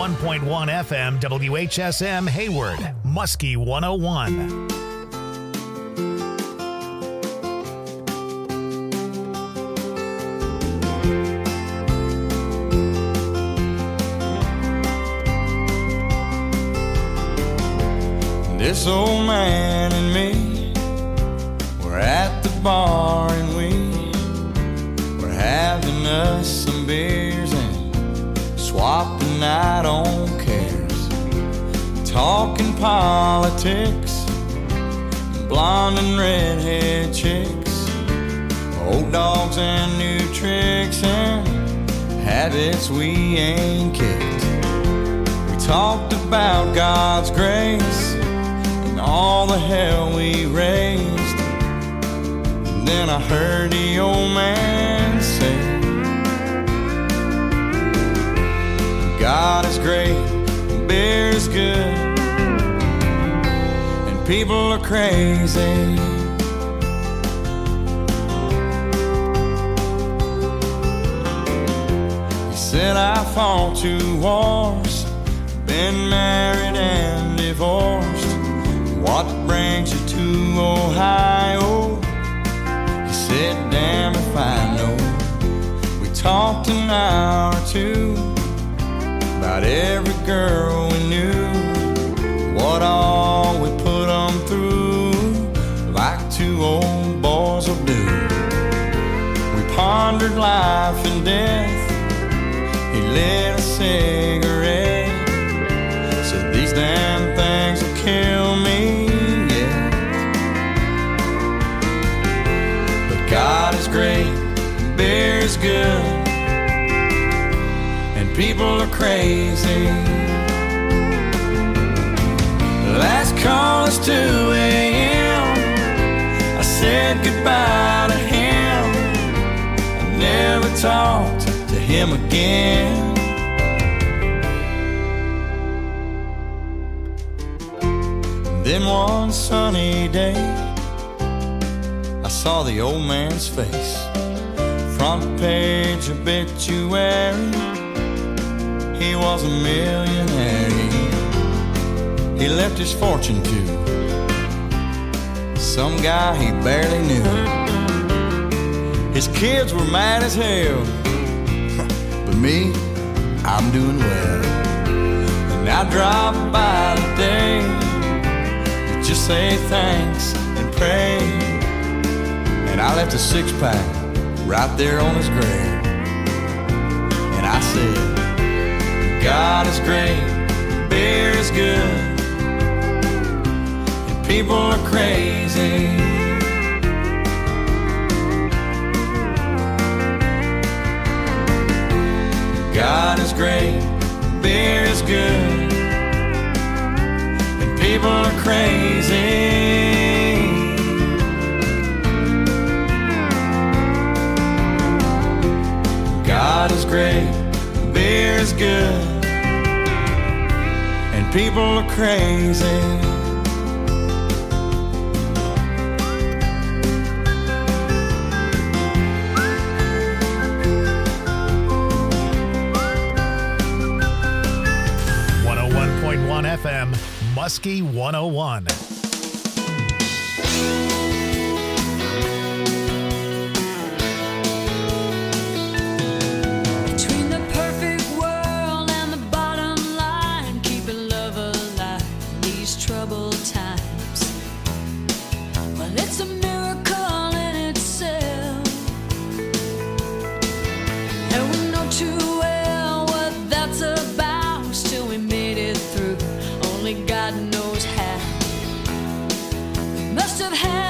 101.1 FM WHSM Hayward, Muskie 101. This old man and me were at the bar and we were having us some beers and swapping out on cares, talking politics, blonde and redhead chicks, old dogs and new tricks and habits we ain't kicked. We talked about God's grace, all the hell we raised. And then I heard the old man say, God is great, and beer is good, and people are crazy. He said I fought 2 wars, been married and divorced. What brings you to Ohio? He said, damn if I know. We talked an hour or 2 about every girl we knew, what all we put them through, like 2 old boys will do. We pondered life and death. He lit a cigarette, said these damn things will kill me. God is great, beer is good, and people are crazy. Last call is 2 a.m. I said goodbye to him. I never talked to him again. Then one sunny day, I saw the old man's face, front page obituary. He was a millionaire. He left his fortune to some guy he barely knew. His kids were mad as hell, but me, I'm doing well. And I dropped by today to just say thanks and pray. And I left a 6-pack right there on his grave. And I said, God is great, beer is good, and people are crazy. God is great, beer is good, and people are crazy. God is great, beer is good, and people are crazy. FM, Muskie 101. Between the perfect world and the bottom line, keeping love alive in these troubled times. Well, it's a miracle in itself, and we know too well what that's about. Still we made it through, only God knows how. We must have had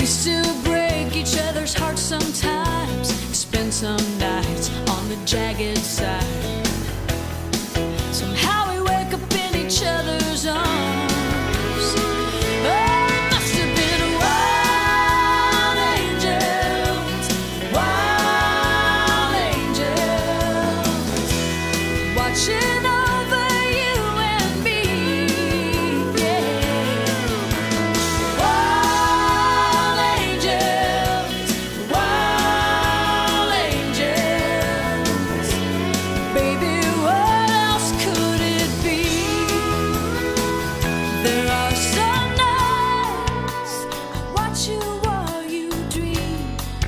still break each other's hearts sometimes, spend some nights on the jagged side. Somehow we wake up in each other's arms. Oh, it must have been wild angels, watching over you and me. Yeah. Wild angels, baby, what else could it be? There are some nights I watch you while you dream.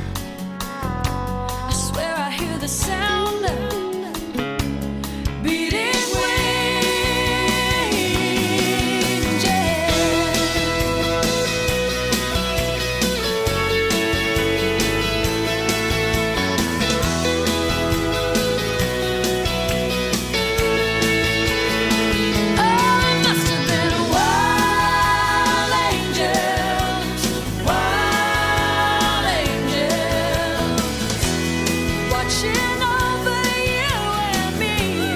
I swear I hear the sound of beating wings, yeah. Oh, it must have been wild angels, watching over you and me.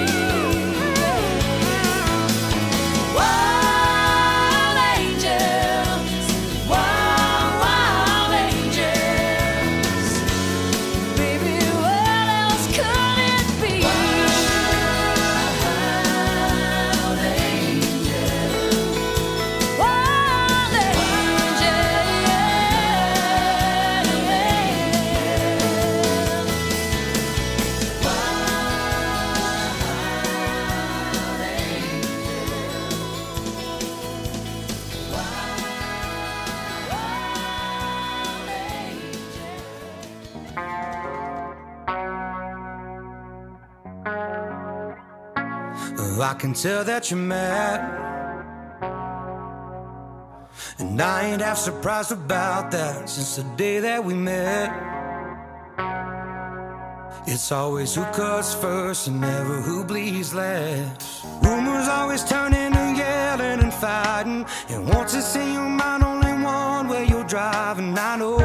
Wild angels, baby, what else could it be? Wild angels, I can tell that you're mad, and I ain't half surprised about that. Since the day that we met, it's always who cuts first and never who bleeds last. Rumors always turn into yelling and fighting, and once it's in your mind, only one way you're driving. I know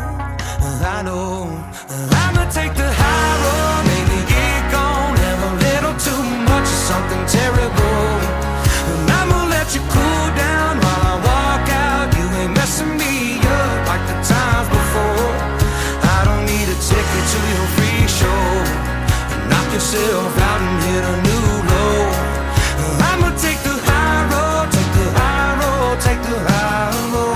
I'ma take the high road, maybe get gone, have a little too much of something terrible, and I'ma let you cool down while I walk out. You ain't messing me up like the times before. I don't need a ticket to your free show. Knock yourself out and hit a new low. I'ma take the high road, take the high road, take the high road.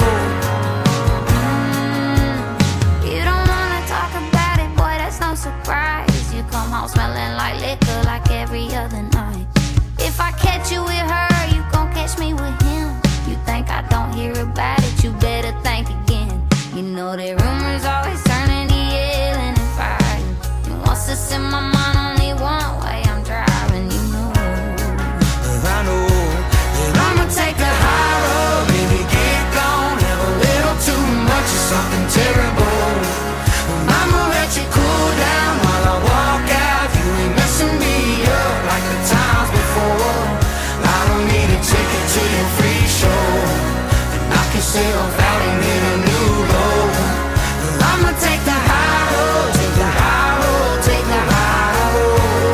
You don't wanna talk about it, boy, that's no surprise. You come home smelling like liquor like every other night. If I catch you with her, you gon' catch me with him. You think I don't hear about it, you better think again. You know that rumors always turn into yelling and fighting, and once it's in my mind, only one way I'm driving. You know I know that I'ma take the high road, baby, get gone, have a little too much of something terrible. I'ma let you cool down while I walk out. You ain't messing me up like the times before. I don't need a ticket to your free show. Knock yourself out and hit a new low. I'ma take the high road, take the high road, take the high road.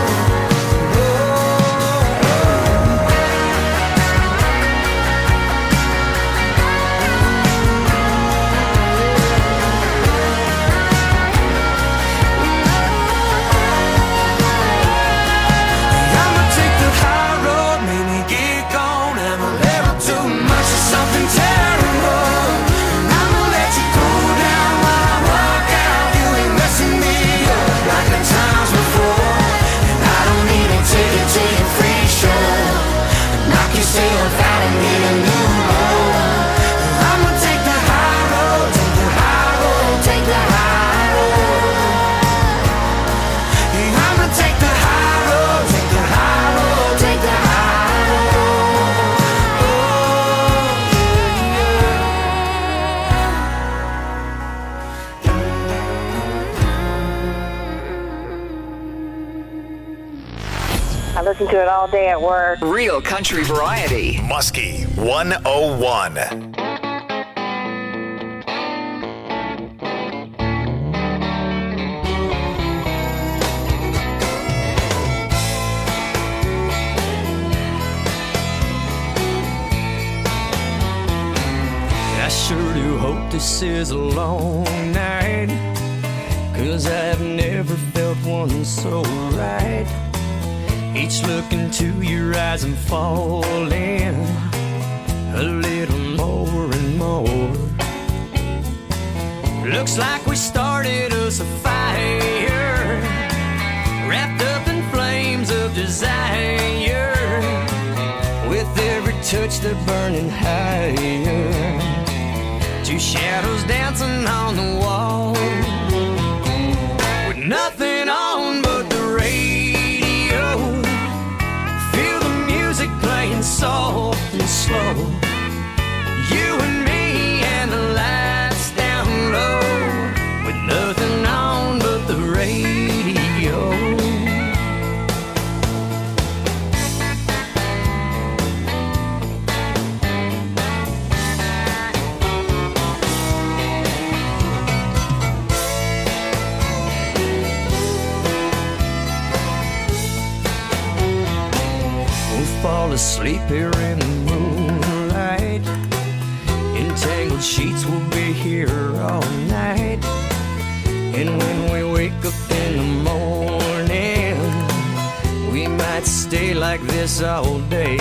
I'ma take the high road, maybe get gone, have a little too much of something terrible, and I'ma let you cool down while I walk out. You ain't messing me up like the times before, and I don't need a ticket to your free show. Knock yourself out and hit a new low. I'ma take the high road, take the high road, take the high road. I'ma take the high road, take the high road, take the high road. I listen to it all day at work. Real country variety. Muskie 101. hope this is a long night, 'cause I've never felt one so right. Each look into your eyes I'm falling a little more and more. Looks like we started us a fire, wrapped up in flames of desire. With every touch they're burning higher, two shadows dancing on the wall, with nothing on but the radio. Feel the music playing soft and slow. You and me and the lights down low, with nothing on but the radio. Fall asleep here in the moonlight. Entangled sheets will be here all night. And when we wake up in the morning, we might stay like this all day.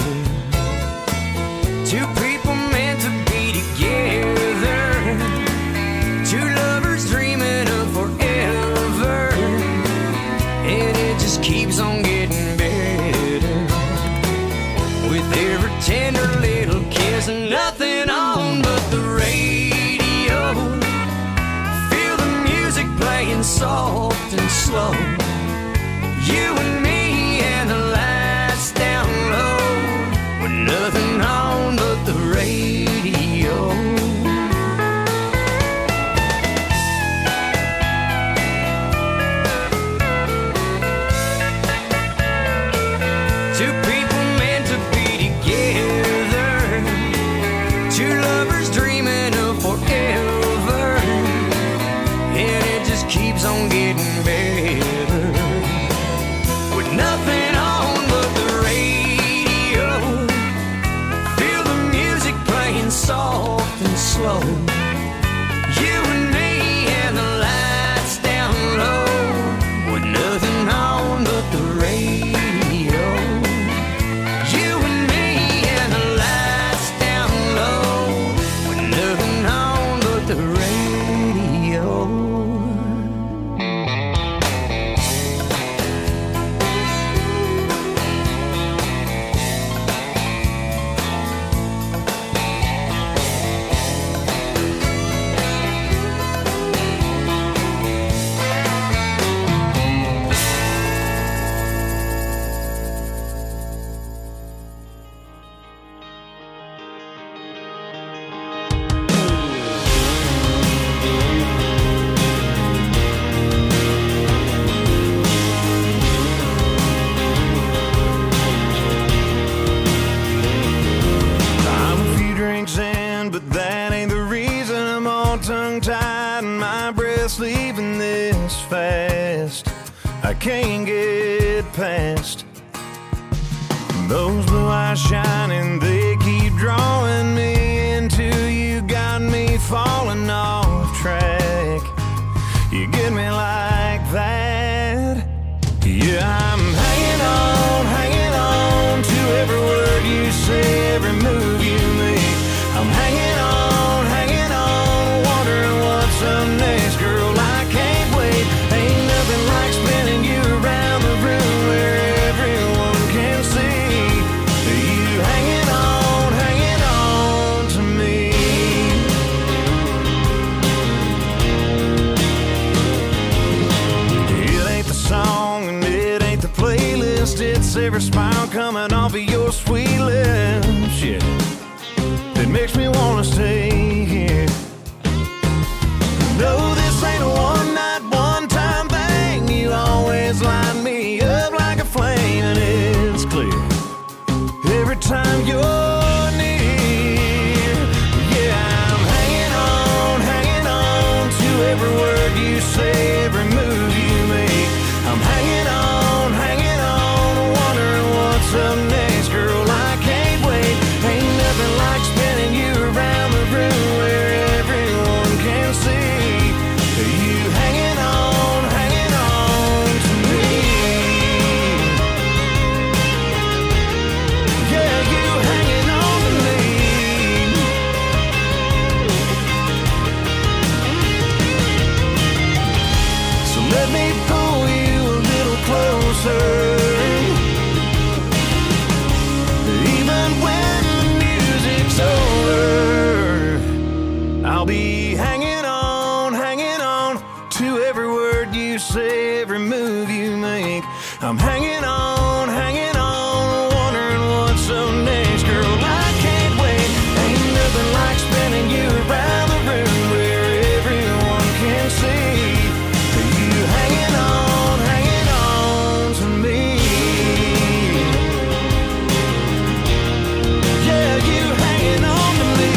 Two people meant to be together, two lovers dreaming of forever, and it just keeps on getting better. With every tender little kiss, nothing on but the radio. Feel the music playing soft and slow. You and me and the lights down low, with nothing on but the radio. Two people meant to be together, two lovers dreaming of forever, and it just keeps on getting better. With nothing on but the radio, feel the music playing soft and slow. You and me and the lights down low, with nothing on but the radio. Leaving this fast, I can't get past those blue eyes shining. They keep drawing me until you got me falling off track. You get me like that. Yeah, I'm hanging on to every word you say, every move you make. I'm hanging on, wondering what's up next, girl. I can't wait. Ain't nothing like spinning you around the room where everyone can see you hanging on to me. It ain't the song and it ain't the playlist, it's every smile coming off of your sweet lips, yeah, that makes me wanna stay here. No, this ain't a one-night, one-time thing. You always light me up like a flame, and it's clear every time you're near. Yeah, I'm hanging on to every word you say, every move you make. I'm hanging on, wondering what's up next, girl. I can't wait. Ain't nothing like spinning you around the room let me pull you a little closer. Even when the music's over, I'll be hanging on to every word you say, every move you make. I'm hanging on, wondering what's up next. Girl, I can't wait. Ain't nothing like spinning you around the room where everyone can see you hanging on to me. Yeah, you hanging on to me.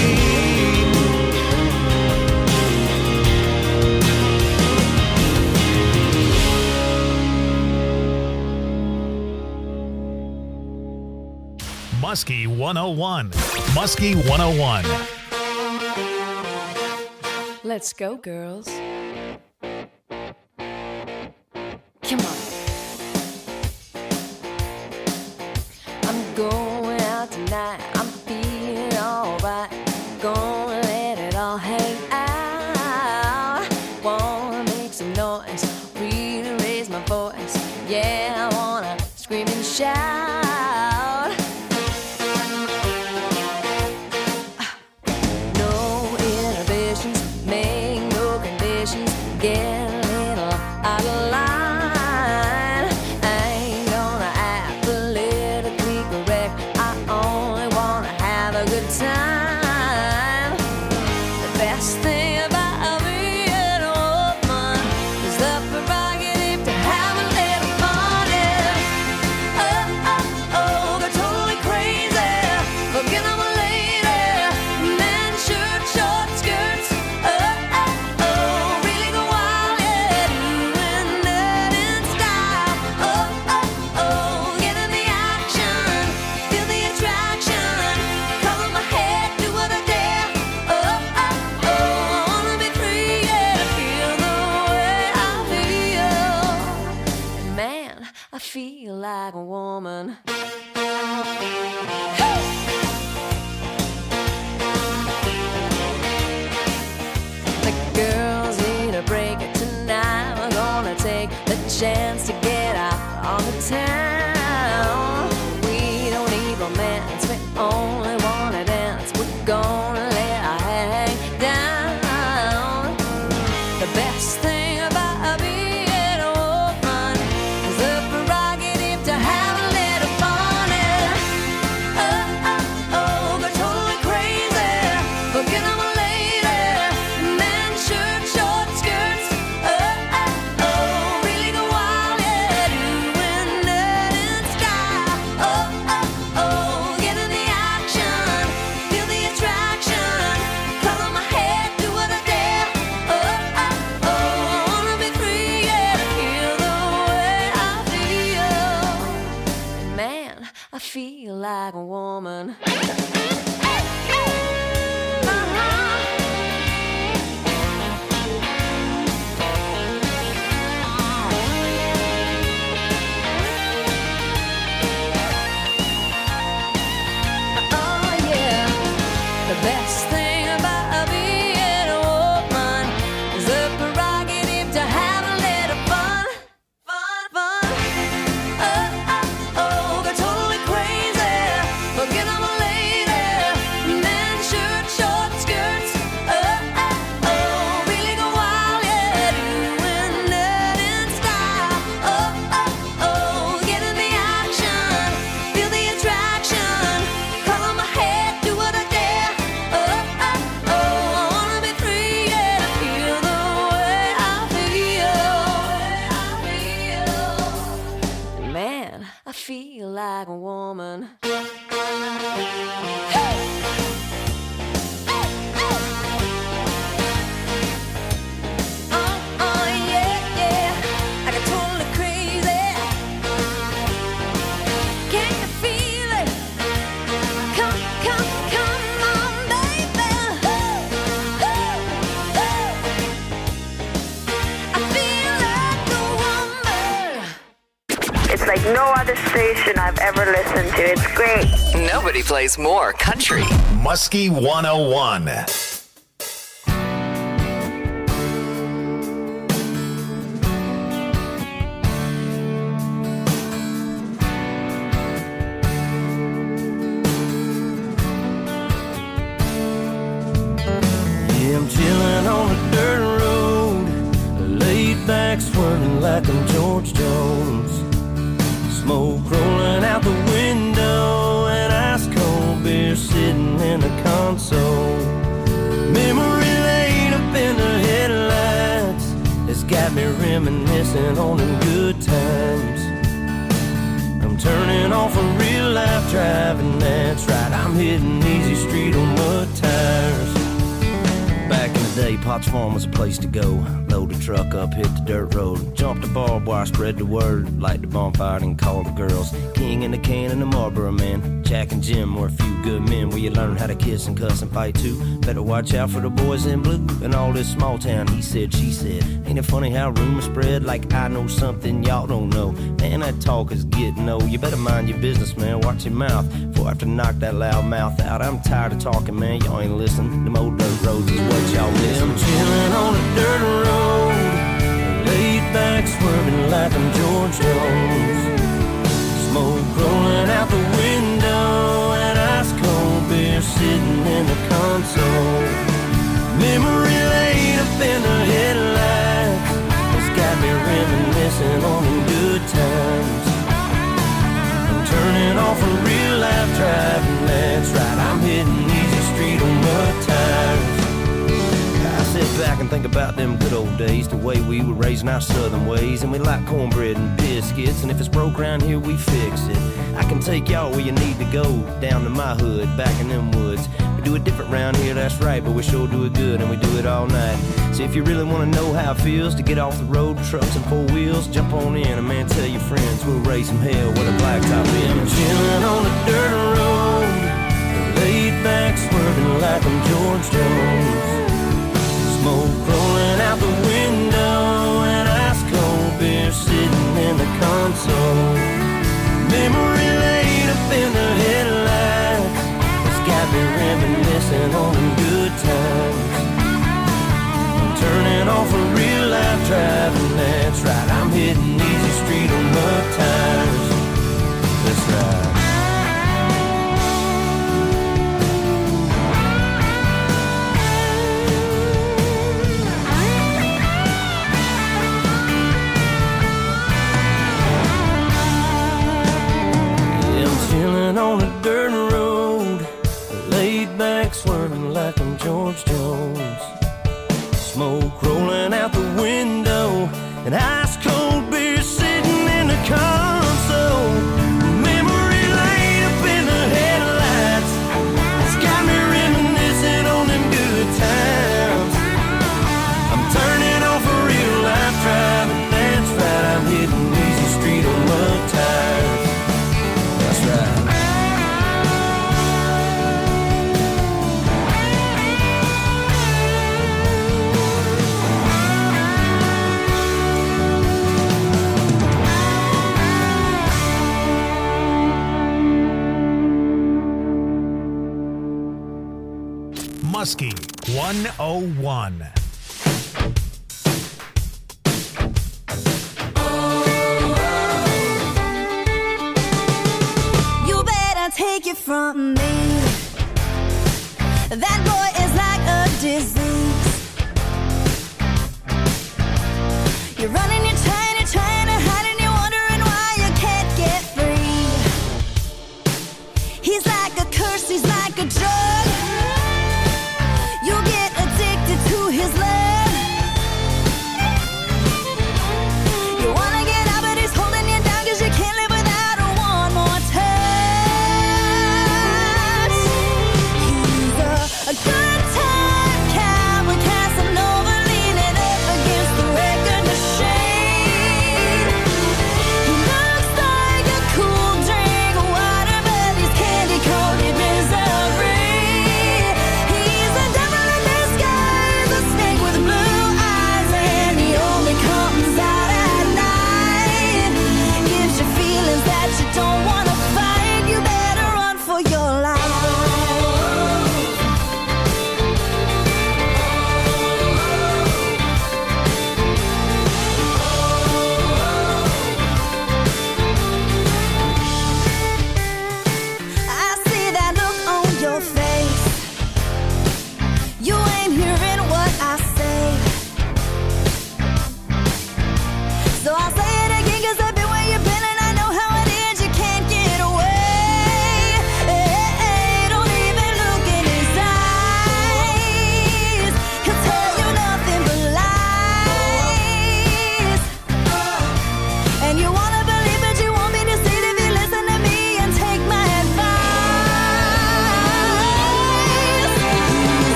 Muskie 101. Muskie 101. Let's go, girls. Come on. I'm going out tonight. I'm feeling alright. Gonna let it all hang out. Wanna make some noise, really raise my voice. Yeah, I wanna scream and shout. Get a little out of line. I ain't gonna act politically correct. I only wanna have a good time. The best thing about being a woman is the prerogative to have a little fun. Yeah. Oh, they're totally crazy. Forget I'm a lady. Men, shirt, short skirts. I feel like a woman. The girls need a break tonight. We're gonna take the chance to get out on the town. We don't need romance, we only wanna dance. We're gonna let our hang down. The best thing about being a woman is the prerogative to have a little fun. Oh, they're totally crazy. Forget I'm a lady. Men, shirt, short skirts. Really go wild, yeah, doing that in style. Get in the action, feel the attraction. Color my head, do what I dare. I wanna be free, yeah, to feel the way I feel. Man, I feel like a woman. Oh yeah, the best thing about being a woman is the prerogative to have a little fun. They're totally crazy. Forget I'm a lady. Men, shirt, short skirts. Really go wild, yeah, doing that in style. Get in the action, feel the attraction. Color my head, do what I dare. I wanna be free, yeah, to feel the way I feel. Man, I feel like a woman. Yeah, I got totally crazy. Can you feel it? Come on, baby. I feel like a woman. It's like no other station I've ever listened to. It's great. Nobody plays more country. Muskie 101. swerving like I'm George Jones. Smoke rolling out the window and ice cold beer sitting in the console. Memory lane up in the headlights has got me reminiscing on them good times. I'm turning off a real life driving, that's right, I'm hitting easy street on mud tires. Back in the day, Potts Farm was a place to go. Load the truck up, hit the dirt road. Jump the barbed wire, spread the word. Light the bonfire and call the girls. King in the can and the Marlboro man. Jack and Jim were a few good men where you learn how to kiss and cuss and fight too. Better watch out for the boys in blue and all this small town he said, she said. Ain't it funny how rumors spread like I know something y'all don't know? Man, that talk is getting old. You better mind your business, man, watch your mouth before I have to knock that loud mouth out. I'm tired of talking, man, y'all ain't listening. Them old dirt roads is what y'all miss. I'm chilling on a dirt road, laid back swerving like I'm George Jones. Smoke rolling out the window and ice cold beer sitting in the console. Memory lane up in the headlights has got me reminiscing on them good times. I'm turning off a real life driving, that's right, I'm hitting easy street on mud tires. I sit back and think about them good old days, the way we were raising our southern ways, and we like cornbread and biscuits, and if it's broke around here, we fix it. I can take y'all where you need to go, down to my hood, back in them woods. We do it different round here, that's right, but we sure do it good, and we do it all night. So if you really want to know how it feels to get off the road, trucks and four wheels, jump on in, and man, tell your friends we'll raise some hell with a blacktop in. I'm chilling on a dirt road, laid back swerving like I'm George Jones. Smoke rolling out the window and ice cold beer sitting in the console. Memory lane up in the headlights has got me reminiscing on them good times. I'm turning off a real life driving, that's right, I'm hitting easy street on mud tires. That's right. On a dirt road, laid back swerving like I'm George Jones. Smoke rolling out the window and ice cold beer sitting in the console. Memory lane up in the headlights, it's got me reminiscing on them good times. I'm turning off a real life driving, that's right, I'm hitting easy street on mud tires. That's right. Muskie 101. You better take it from me. That boy is like a disease. You're running, you're trying to hide, and you're wondering why you can't get free. He's like a curse, he's like a drug. You get addicted to his love. You wanna get out, but he's holding you down, 'cause you can't live without one more touch. He's a good time coward.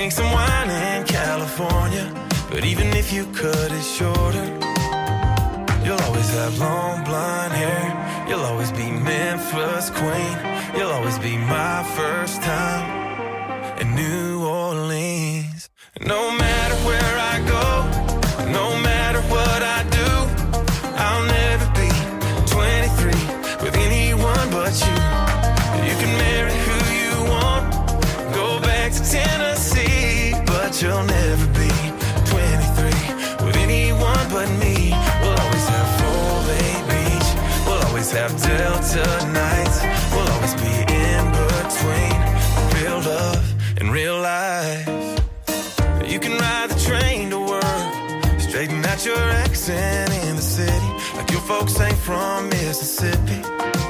drink some wine in California, but even if you cut it shorter, you'll always have long blonde hair. You'll always be Memphis queen. You'll always be my first time in New Orleans. No matter where I go, no matter what I do, I'll never be 23 with anyone but you. You can marry who you want, go back to Tennessee, but you'll never be 23 with anyone but me. We'll always have Foley Beach, we'll always have Delta nights, we'll always be in between real love and real life. You can ride the train to work, straighten out your accent in the city, like your folks ain't from Mississippi.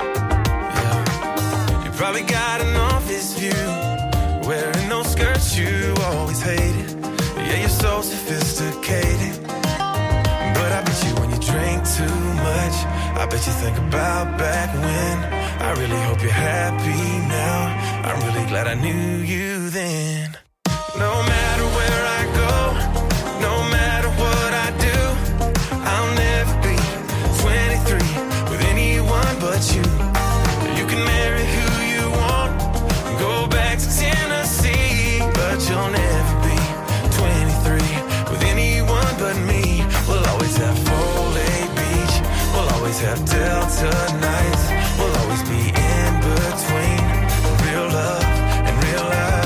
Yeah. You probably got an office view, wearing those skirts you always hated. Yeah, you're so sophisticated, but I bet you when you drink too much, I bet you think about back when. I really hope you're happy now. I'm really glad I knew you then. No matter where I go, no matter what I do, I'll never be 23 with anyone but you. You can marry who you want, go back to Tennessee, but you'll never be 23 with anyone but me. We'll always have Foley Beach, we'll always have Delta nights, we'll always be in between real love and real life.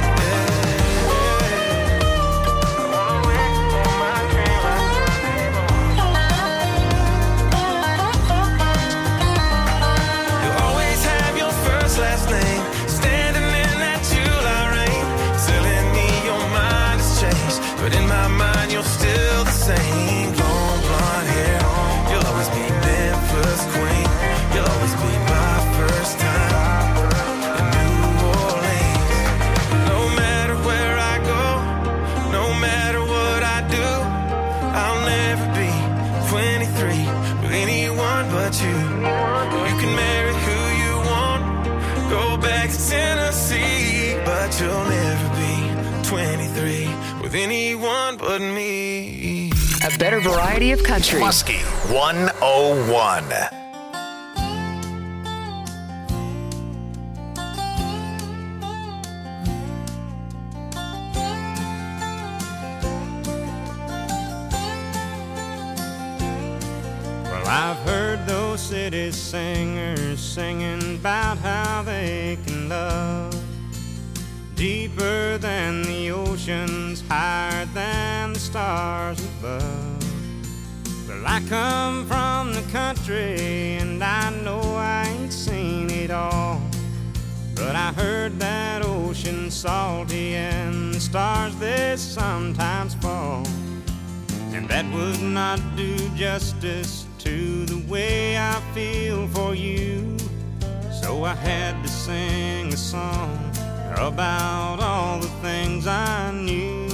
But in my mind, you're still the same. Long blonde hair, you'll always be Memphis queen. You'll always be my first time in New Orleans. No matter where I go, no matter what I do, I'll never be 23 with anyone but you. You can marry who you want, go back to Tennessee, but you'll never be 23 with anyone but me. A better variety of country. Muskie 101. Well, I've heard those city singers singing about how they can love deeper than the oceans, higher than the stars above. Well, I come from the country and I know I ain't seen it all, but I heard that ocean salty and the stars they sometimes fall, and that would not do justice to the way I feel for you. So I had to sing a song about all the things I knew.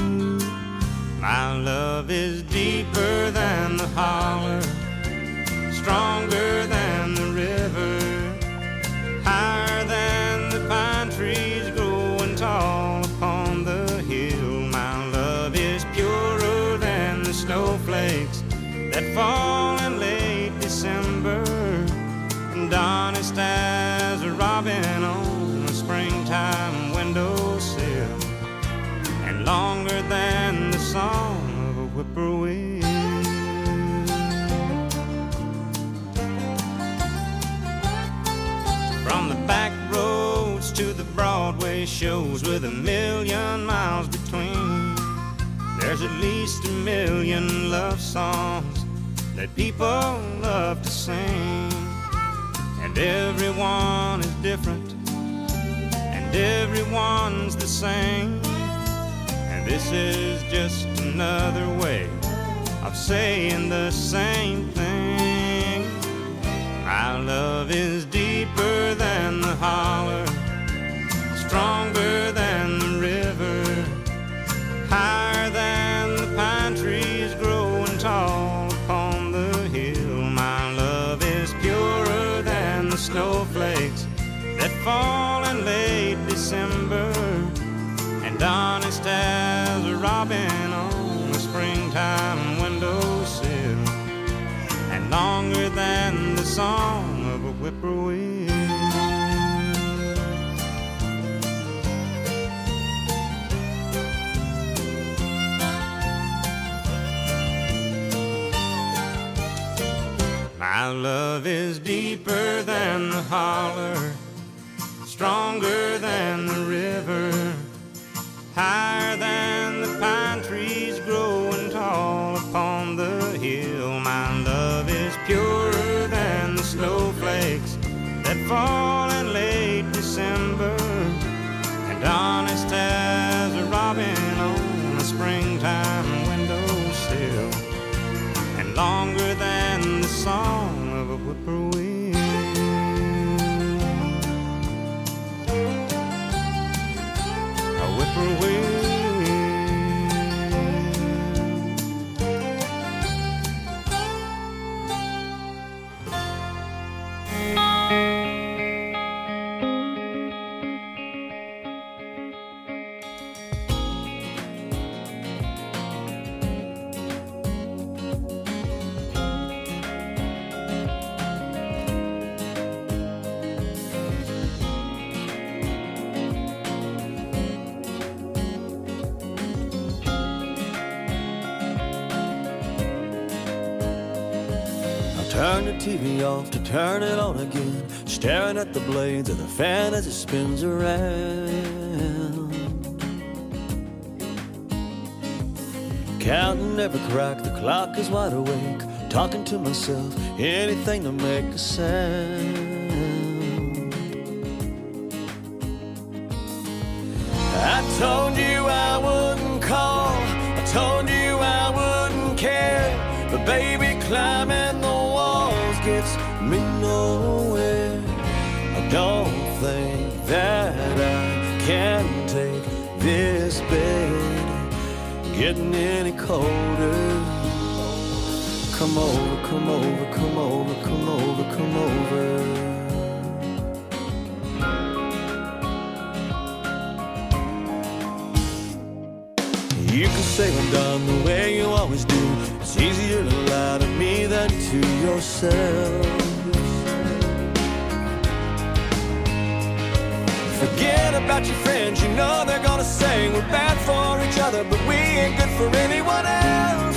My love is deeper than the holler, stronger than the river, higher than the pine trees growing tall upon the hill. My love is purer than the snowflakes that fall in late December, and honest as a robin on a springtime windowsill, and longer than the song of a whippoorwill. From the back roads to the Broadway shows with 1,000,000 miles between, there's at least 1,000,000 love songs that people love to sing. And everyone is different, and everyone's the same, and this is just another way of saying the same thing. My love is deeper than the holler, stronger than the river, higher than the pine trees growing tall upon the hill. My love is purer than the snowflakes that fall in late December, and and honest as a robin on a springtime windowsill, and longer than the song of a whippoorwill. My love is deeper than the holler, stronger than the river, higher than the pine trees growing tall upon the hill. My love is purer than the snowflakes that fall in late December, and honest as a robin on a springtime windowsill, and longer than the song of a whippoorwill. A whippoorwill. Turn the TV off to turn it on again, staring at the blades of the fan as it spins around. Counting every crack, the clock is wide awake, talking to myself, anything to make a sound. I told you I wouldn't call, I told you I wouldn't care, but baby, climbing the gets me nowhere. I don't think that I can take this bed getting any colder. Come over, come over, come over, come over, come over. You can say I'm done the way you always do. It's easier to lie to me than to yourself. Forget about your friends, you know they're gonna say we're bad for each other, but we ain't good for anyone else.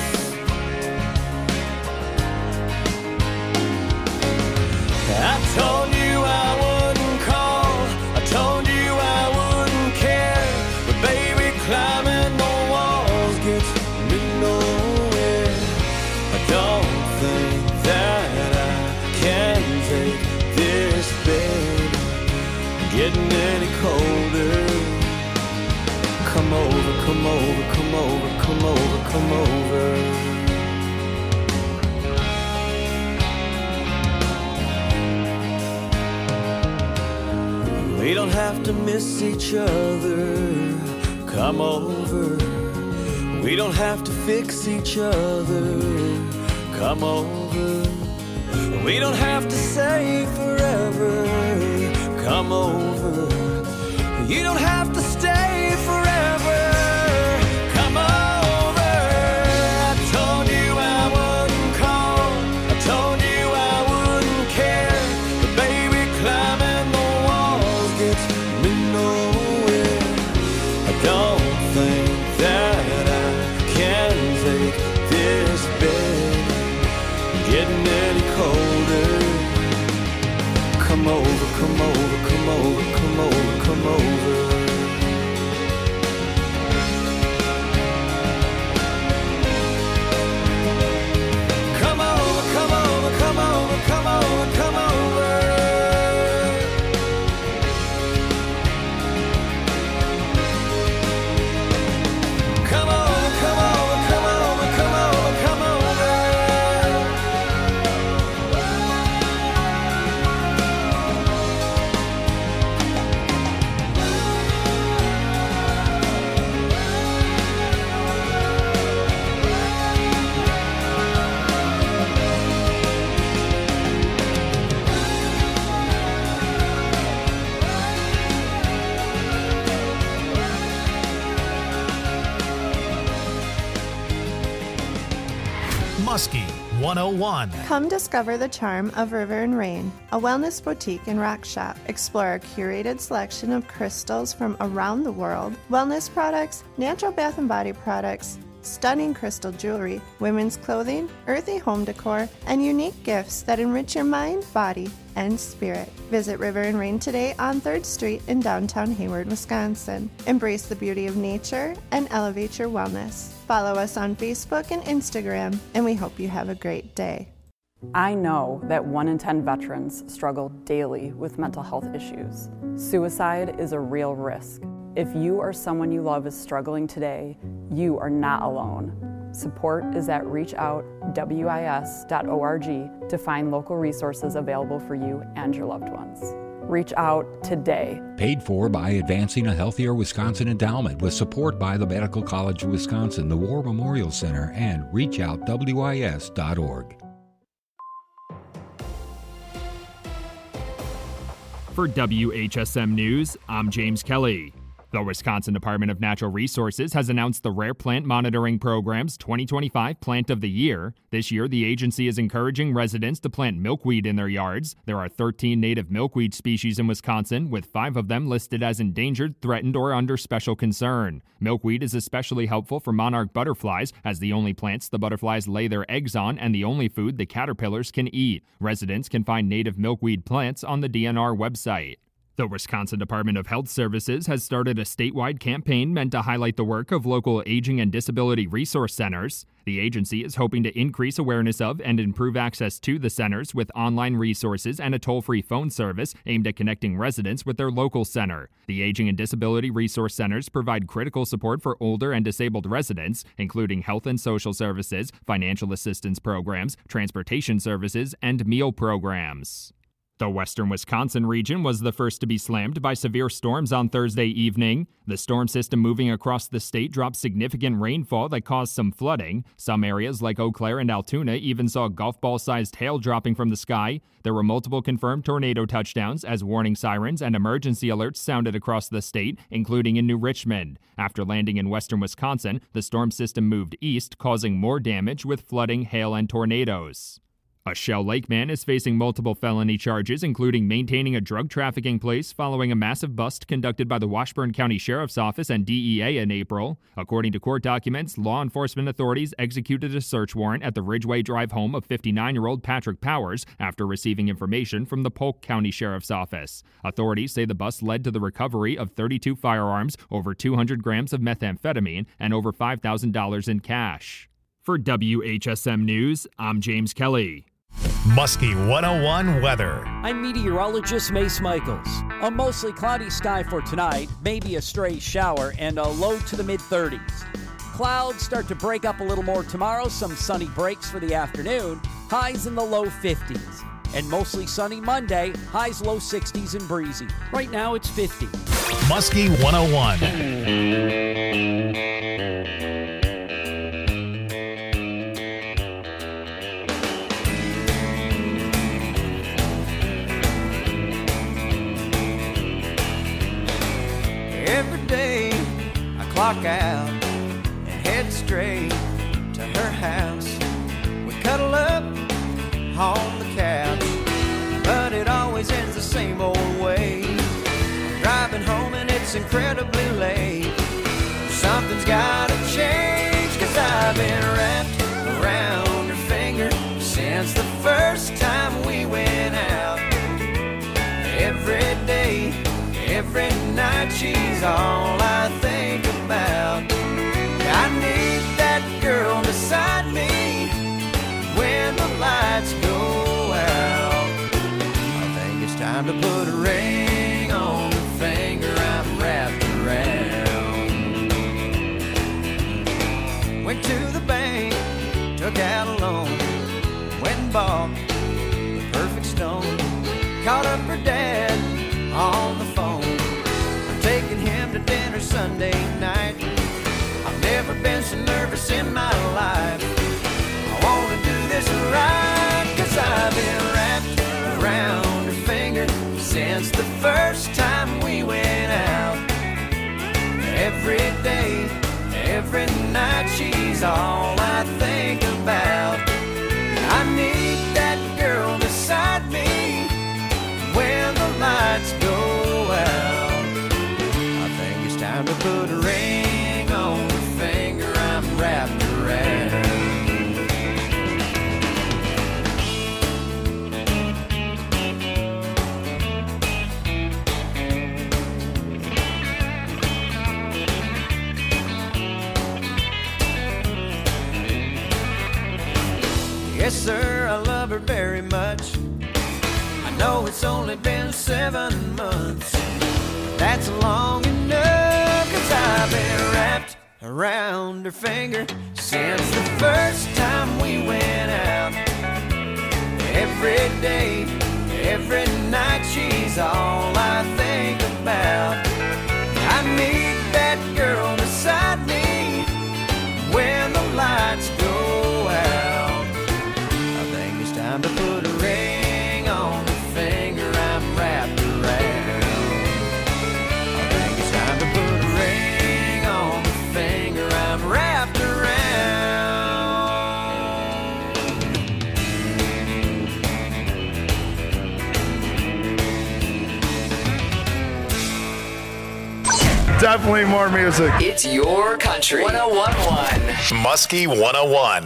I told you I wouldn't call, I told you I wouldn't care, but baby, climbing the walls gets me nowhere. I don't think that I can take this bed getting any colder. Come over, come over, come over, come over, come over. We don't have to miss each other. Come over. We don't have to fix each other. Come over. We don't have to say forever. Come over. You don't have to stay forever. Come over. I told you I wouldn't call, I told you I wouldn't care, but baby, climbing the walls gets me nowhere. I don't think that I can take this bed getting any colder. Come over, come over, come over, come over, come over. Come over, come over, come over, come over, come over. Come over, come over, come over, come over, come over. Muskie 101. Come discover the charm of River and Rain, a wellness boutique and rock shop. Explore a curated selection of crystals from around the world, wellness products, natural bath and body products, stunning crystal jewelry, women's clothing, earthy home decor, and unique gifts that enrich your mind, body, and spirit. Visit River and Rain today on 3rd Street in downtown Hayward, Wisconsin. Embrace the beauty of nature and elevate your wellness. Follow us on Facebook and Instagram, and we hope you have a great day. I know that 1 in 10 veterans struggle daily with mental health issues. Suicide is a real risk. If you or someone you love is struggling today, you are not alone. Support is at reachoutwis.org to find local resources available for you and your loved ones. Reach out today. Paid for by Advancing a Healthier Wisconsin Endowment with support by the Medical College of Wisconsin, the War Memorial Center, and reachoutwis.org. For WHSM News, I'm James Kelly. The Wisconsin Department of Natural Resources has announced the Rare Plant Monitoring Program's 2025 Plant of the Year. This year, the agency is encouraging residents to plant milkweed in their yards. There are 13 native milkweed species in Wisconsin, with 5 of them listed as endangered, threatened, or under special concern. Milkweed is especially helpful for monarch butterflies, as the only plants the butterflies lay their eggs on and the only food the caterpillars can eat. Residents can find native milkweed plants on the DNR website. The Wisconsin Department of Health Services has started a statewide campaign meant to highlight the work of local aging and disability resource centers. The agency is hoping to increase awareness of and improve access to the centers with online resources and a toll-free phone service aimed at connecting residents with their local center. The Aging and Disability Resource Centers provide critical support for older and disabled residents, including health and social services, financial assistance programs, transportation services, and meal programs. The western Wisconsin region was the first to be slammed by severe storms on Thursday evening. The storm system moving across the state dropped significant rainfall that caused some flooding. Some areas like Eau Claire and Altoona even saw golf ball-sized hail dropping from the sky. There were multiple confirmed tornado touchdowns as warning sirens and emergency alerts sounded across the state, including in New Richmond. After landing in western Wisconsin, the storm system moved east, causing more damage with flooding, hail, and tornadoes. A Shell Lake man is facing multiple felony charges, including maintaining a drug trafficking place following a massive bust conducted by the Washburn County Sheriff's Office and DEA in April. According to court documents, law enforcement authorities executed a search warrant at the Ridgeway Drive home of 59-year-old Patrick Powers after receiving information from the Polk County Sheriff's Office. Authorities say the bust led to the recovery of 32 firearms, over 200 grams of methamphetamine, and over $5,000 in cash. For WHSM News, I'm James Kelly. Muskie 101 weather. I'm meteorologist Mace Michaels. A mostly cloudy sky for tonight, maybe a stray shower, and a low to the mid-30s. Clouds start to break up a little more tomorrow, some sunny breaks for the afternoon, highs in the low 50s. And mostly sunny Monday, highs low 60s and breezy. Right now it's 50. Muskie 101. Every day I clock out and head straight to her house. We cuddle up on the couch, but it always ends the same old way. I'm driving home and it's incredibly late. Something's gotta change, 'cause I've been wrapped around her finger since the first time we went out. Every day, every night, she's all I think about. I need that girl beside me when the lights go out. I think it's time to put a ring on the finger I'm wrapped around. Went to the bank, took out a loan, went and bought the perfect stone. Called up her dad on the phone. I'm taking him to dinner Sunday night. I've never been so nervous in my life. I wanna do this right, 'cause I've been wrapped around her finger since the first time we went out. Every day, every night, she's all I think about. Yes, sir, I love her very much. I know it's only been 7 months. That's long enough, 'cause I've been wrapped around her finger since the first time we went out. Every day, every night, she's all I think about. I need that girl beside me when the lights go out. I think it's time to put a ring on the finger I'm wrapped around. I think it's time to put a ring on the finger I'm wrapped around. Definitely more music. It's your country. 101.1 Muskie 101.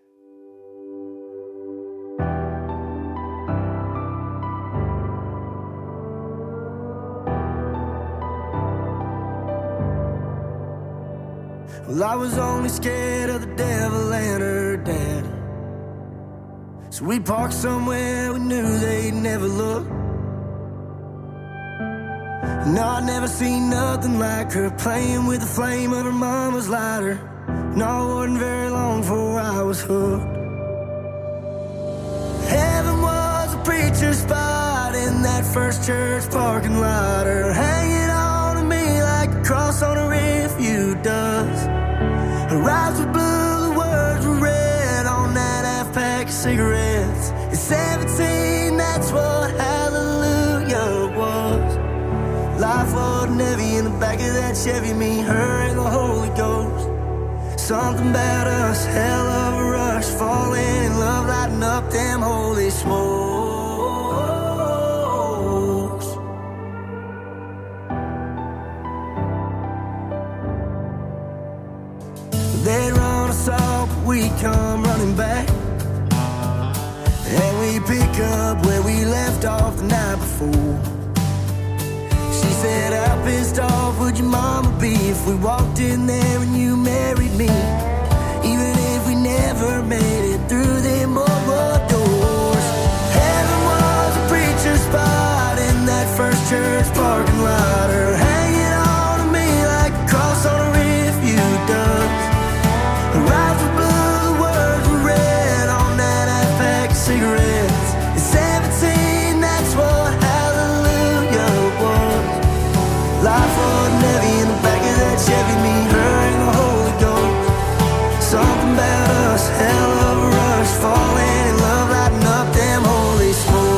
Well, I was only scared of the devil and her dad. So we parked somewhere we knew they'd never look. No, I never seen nothing like her, playing with the flame of her mama's lighter. No, it wasn't very long before I was hooked. Heaven was a preacher's spot in that first church parking lot. Her hanging on to me like a cross on a refuge does. Her eyes were blue, the words were red on that half pack of cigarettes. At 17, that's what hallelujah was. Life wasn't heavy in the back of that Chevy, me, her, and the Holy Ghost. Something about us, hell of a rush, falling in love, lighting up them holy smokes. They'd run us off, but we come running back, and we pick up where we left off the night before. She said, how pissed off would your mama be if we walked in there and you married me? Even if we never made it through them boardwalk doors. Heaven was a preacher's spot in that first church parking lot. Her hanging on to me like a cross on a refuge does. Her eyes were blue, the words were red on that half pack of cigarettes. At 17, that's what hallelujah was. Life wasn't heavy in the back of that Chevy, me, her, and the Holy Ghost. Something about us, hell of a rush, falling in love, lighting up them holy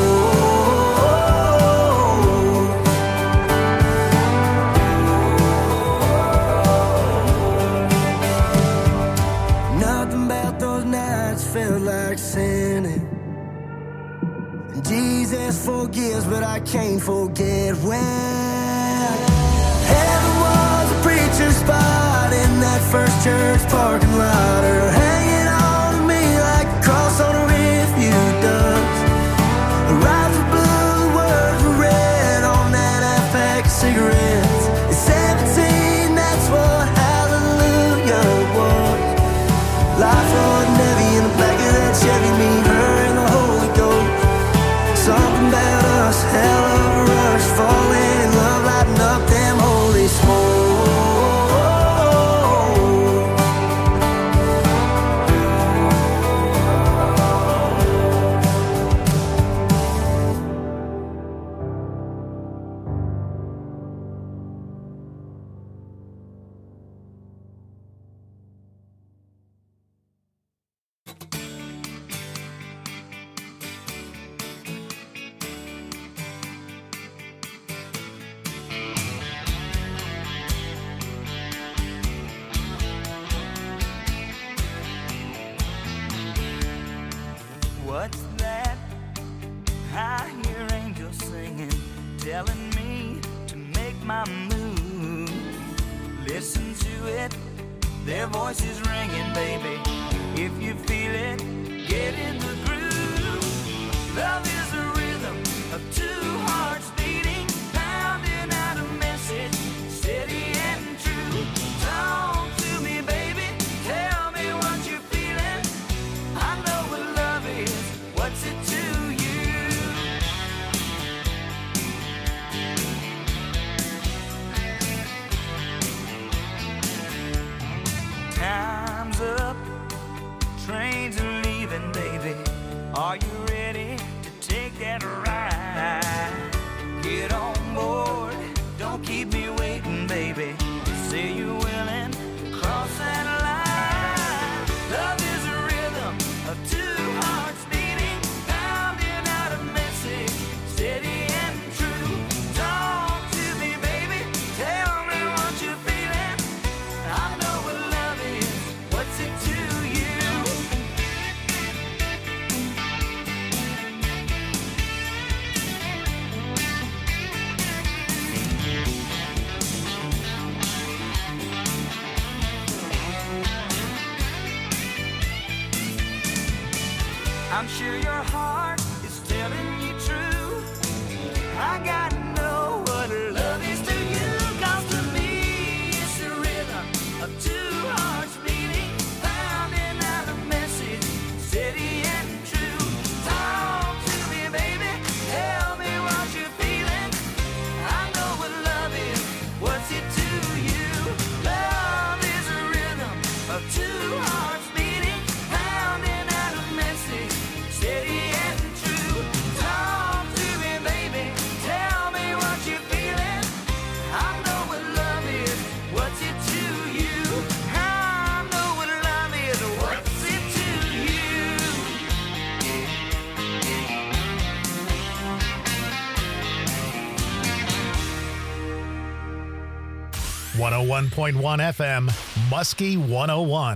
smokes. Nothing about those nights felt like sinning. And Jesus forgives, but I can't forget when heaven was a preacher's spot in that first church parking lot. Her hanging on to me like a cross on a refuge does. Her eyes were blue, the words were red on that half pack of cigarettes. At 17, that's what hallelujah was. Life wasn't heavy in the back of that Chevy, me, her, and the Holy Ghost. Something about us, hell of a rush, falling in love, lighting up them holy smokes. What's that? I hear angels singing, telling me to make my move. Listen to it, their voices ringing, baby. If you feel it, get in the groove. Love is a rhythm of two hearts beating, pounding out a message, steady and true. Talk to me, baby, tell me what you're feeling. I know what love is. Time's up, trains are leaving, baby. Are you ready to take that ride? Get on board, don't keep me waiting, baby. Say you're willing to cross that line. Love is a rhythm of two hearts beating, pounding out a message, steady and true. Talk to me, baby, tell me what you're feeling. I know what love is, what's it to you? I'm sure your heart is telling you true. I gotta know what love is to you. 'Cause to me it's the rhythm of two hearts beating, pounding out a message, steady and true. Talk to me, baby, tell me what you're feeling. I know what love is, what's it to you? Love is a rhythm of two hearts beating, pounding out a message, steady and true. Talk to me, baby, tell me what you're feeling. I know what love is, what's it to you? I know what love is, what's it to you? 101.1 FM, Muskie 101.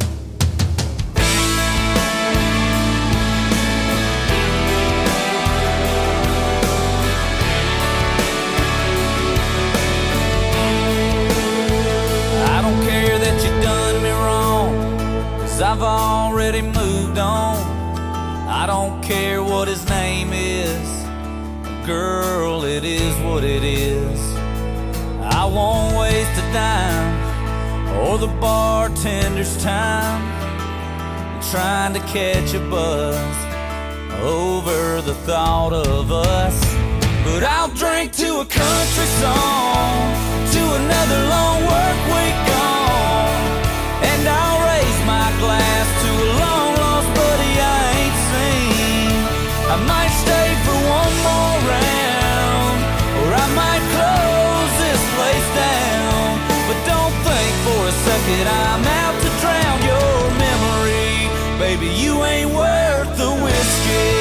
I don't care that you done me wrong, 'cause I've already moved on. I don't care what his name is, girl, it is what it is. I won't waste a dime or the bartender's time trying to catch a buzz over the thought of us. But I'll drink to a country song, to another long work week gone, and I'll raise my glass to a long lost buddy I ain't seen. I might stay for one more round, or I might close this place down. But don't think for a second I'm out to drown your memory. Baby, you ain't worth the whiskey.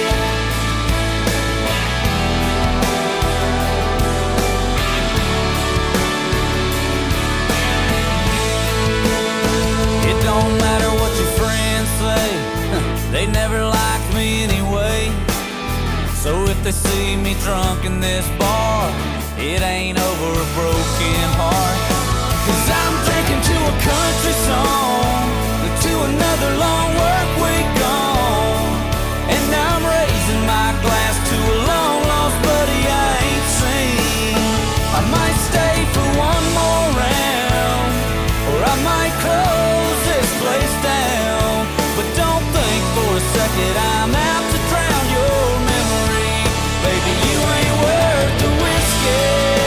It don't matter what your friends say, they never liked me anyway. So if they see me drunk in this bar, it ain't over a broken heart. 'Cause I'm drinking to a country song, to another long work week gone, and I'm raising my glass to a long lost buddy I ain't seen. I might stay for one more round, or I might close this place down. But don't think for a second I'm out to drown your memory. Baby, you ain't worth the whiskey.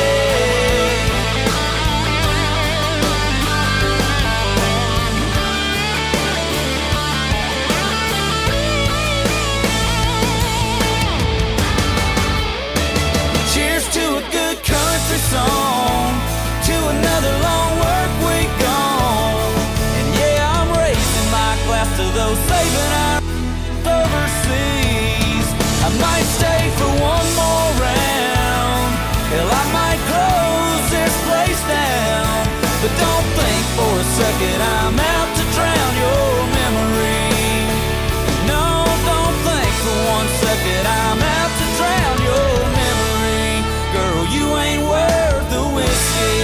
Cheers to a good country song, to another long work week gone. And yeah, I'm raising my glass to those saving our overseas. I might stay for one more round, hell, I might close this place down. But don't think for a second I'm out to drown your memory. No, don't think for one second I'm out to drown your memory. Girl, you ain't worth the whiskey.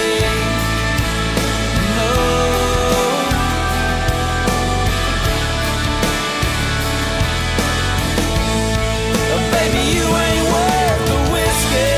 No. Baby, you ain't worth the whiskey.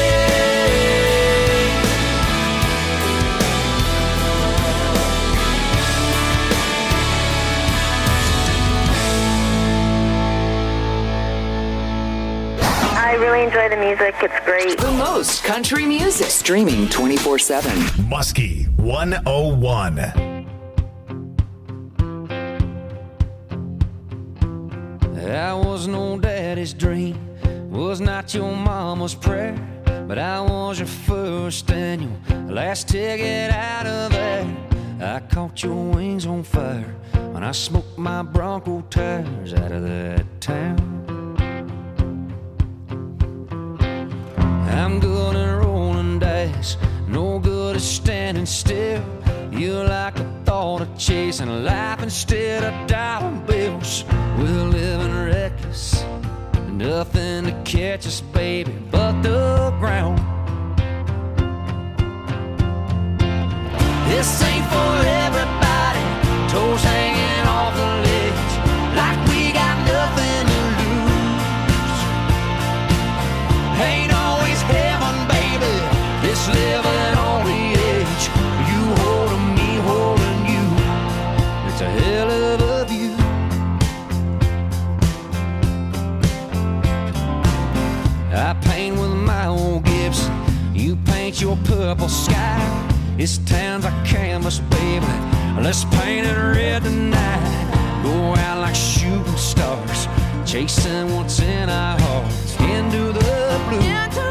I really enjoy the music. It's great. The most country music. Streaming 24/7. Muskie 101. I was no daddy's dream, was not your mama's prayer, but I was your first and your last ticket out of there. I caught your wings on fire when I smoked my Bronco tires out of that town. I'm good at rolling dice, no good at standing still. You like the thought of chasing life instead of dollar bills. We're living reckless, nothing to catch us, baby, but the ground. This ain't for everybody, toes hanging off the ledge, like we got nothing to lose. Ain't always heaven, baby, this living on the edge. You holding me, holding you, it's a hell of a view. I paint with my old Gibson, you paint your purple sky. This town's a canvas, baby, let's paint it red tonight. Go out like shooting stars, chasing what's in our hearts, into the blue.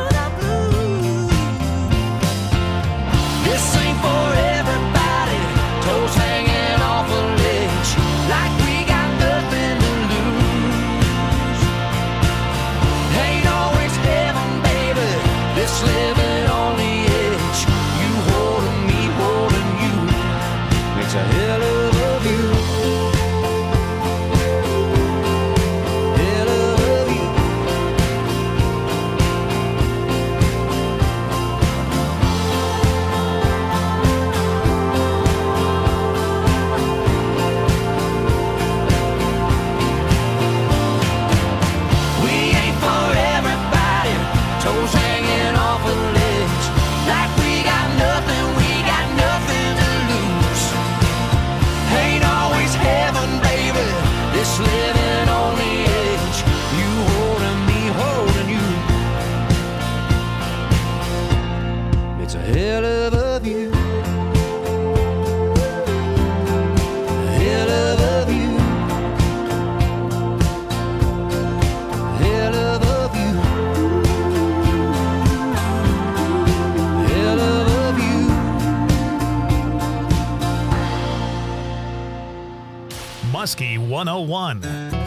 This ain't for everybody, toes hanging off a ledge, like we got nothing to lose. Ain't always heaven, baby, this living on the edge. You holding me, holding you, it's a hell of a view. Hell of a view. We ain't for everybody, toes hanging off a ledge, like we got nothing to lose. Ain't always heaven, baby, this living on the edge. You holding me, holding you, it's a hell of a view. Hell of a view. Hell of a view. Hell of a view. Muskie 101.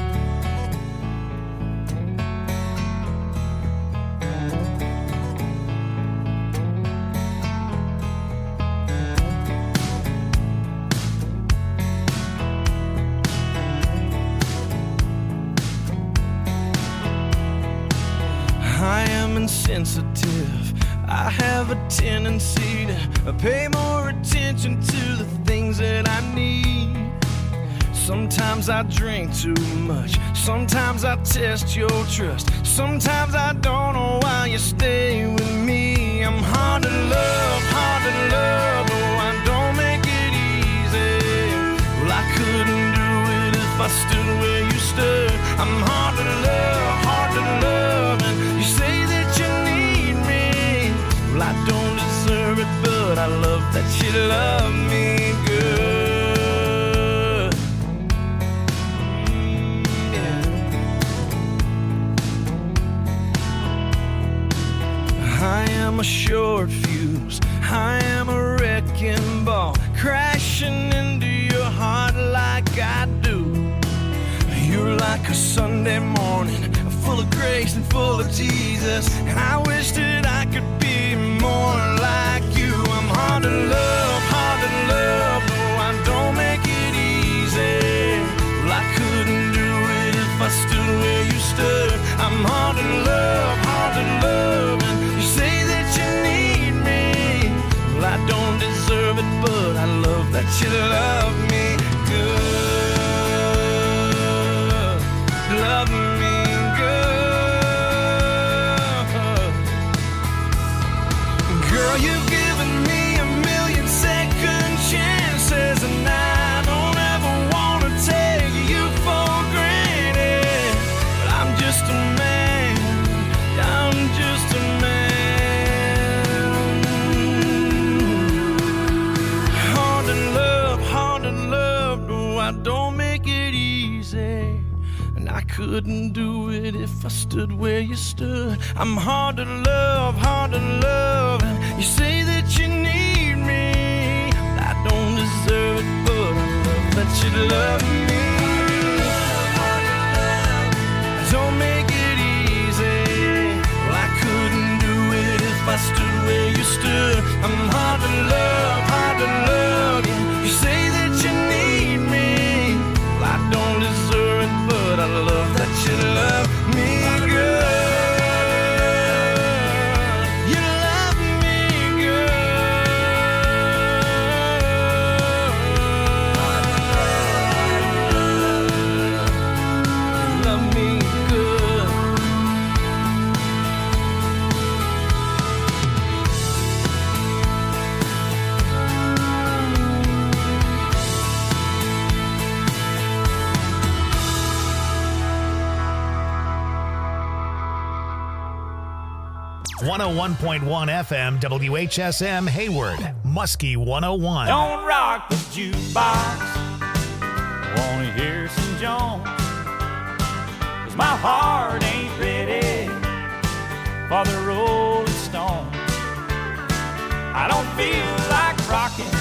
I am insensitive. I have a tendency to pay more attention to the things that I need. Sometimes I drink too much. Sometimes I test your trust. Sometimes I don't know why you stay with me. I'm hard to love, oh, I don't make it easy. Well, I couldn't do it if I stood where you stood. I'm hard to love, and you say that you need me. Well, I don't deserve it, but I love that you love me good. I am a short fuse, I am a wrecking ball, crashing into your heart like I do. You're like a Sunday morning, full of grace and full of Jesus, and I wish that I could be more like you. I'm hard to love, oh, I don't make it easy. Well, I couldn't do it if I stood where you stood. I'm hard to love, and you say that you need me. Well, I don't deserve it, but I love that you love me good. Love me good. Girl, you've given me a million and I couldn't do it if I stood where you stood. I'm hard to love, and you say that you need me. I don't deserve it, but I love that you love me. Don't make it easy. Well, I couldn't do it if I stood where you stood. I'm hard to love, yeah. You say that you need me. Well, I don't deserve it, but I love that you love me, girl. You love me, girl. You love me good. .1 FM WHSM Hayward, Muskie 101. Don't rock the jukebox. Wanna hear some Jones? 'Cause my heart ain't ready for the Rolling Stones. I don't feel like rocking